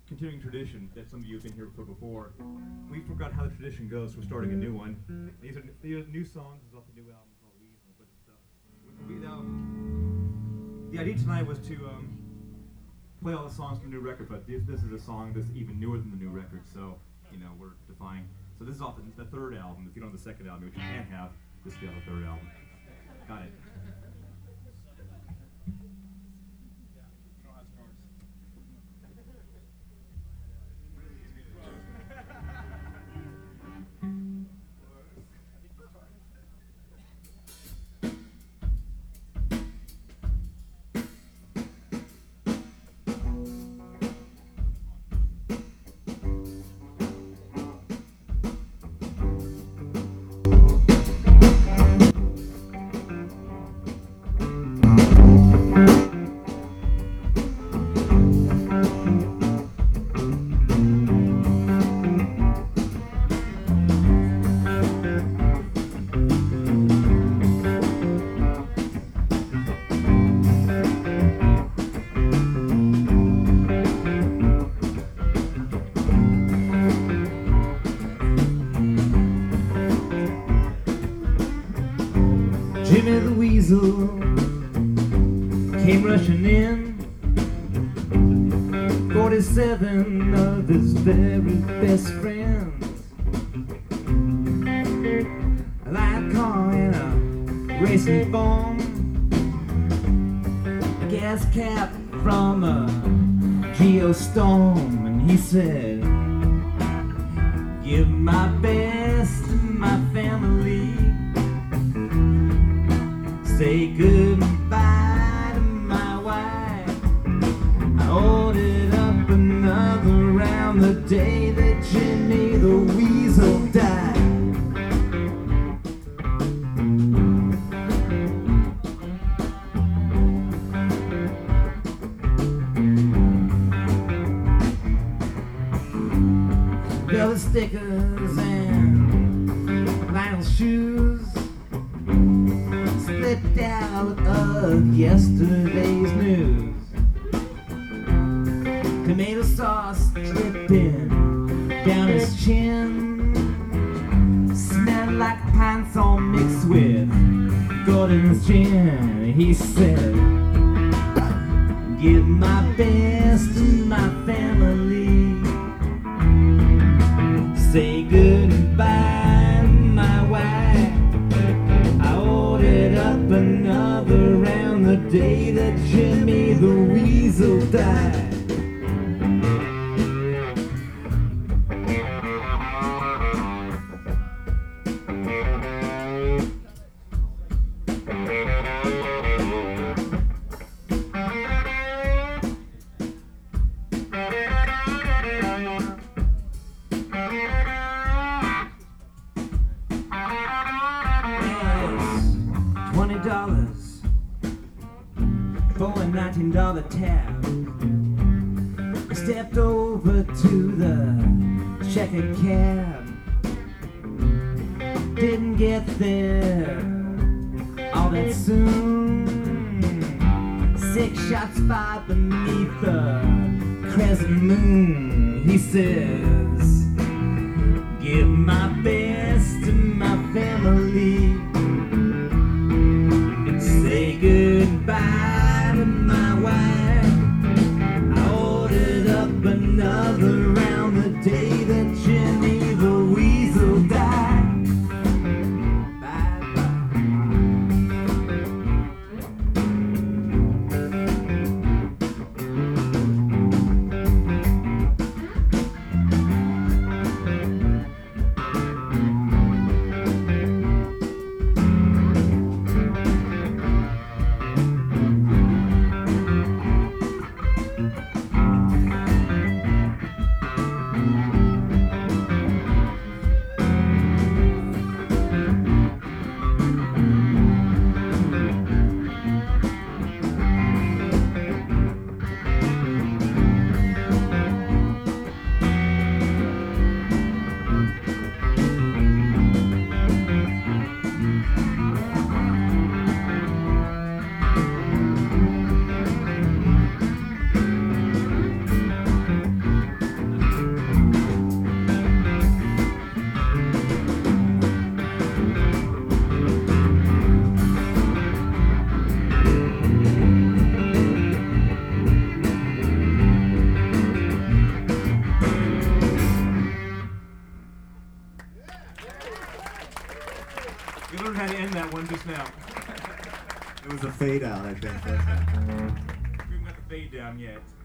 continuing tradition that some of you have been here for before. We forgot how the tradition goes. We're starting a new one. These are new songs. It's off the new album called Weasel. But the idea tonight was to play all the songs from the new record. But this is a song that's even newer than the new record. So we're defying. So this is off the third album. If you don't have the second album, which you can't have, this will be on the third album. Got it. Jimmy the Weasel came rushing in, 47 of his very best friends, a light car and a racing phone, a gas cap from a Geostorm, and he said, give my best to my family, say goodbye to my wife. I ordered up another round the day that Jimmy the Weasel died. Velvet stickers and vinyl shoes slipped out of yesterday's news. Tomato sauce dripping down his chin, smelled like pine sol mixed with Gordon's gin. He said, give my best to my family, say goodbye to my wife. I ordered up another round the day that Jimmy the Weasel died. $20 for a $19 tab. I stepped over to the checkered cab. Didn't get there all that soon. 6 shots fired beneath the crescent moon. He says, give my best to my family, say goodbye to my wife. I ordered up another round the day that Jimmy the Weasel died. You learned how to end that one just now. It was a fade out, I think. We haven't got the fade down yet.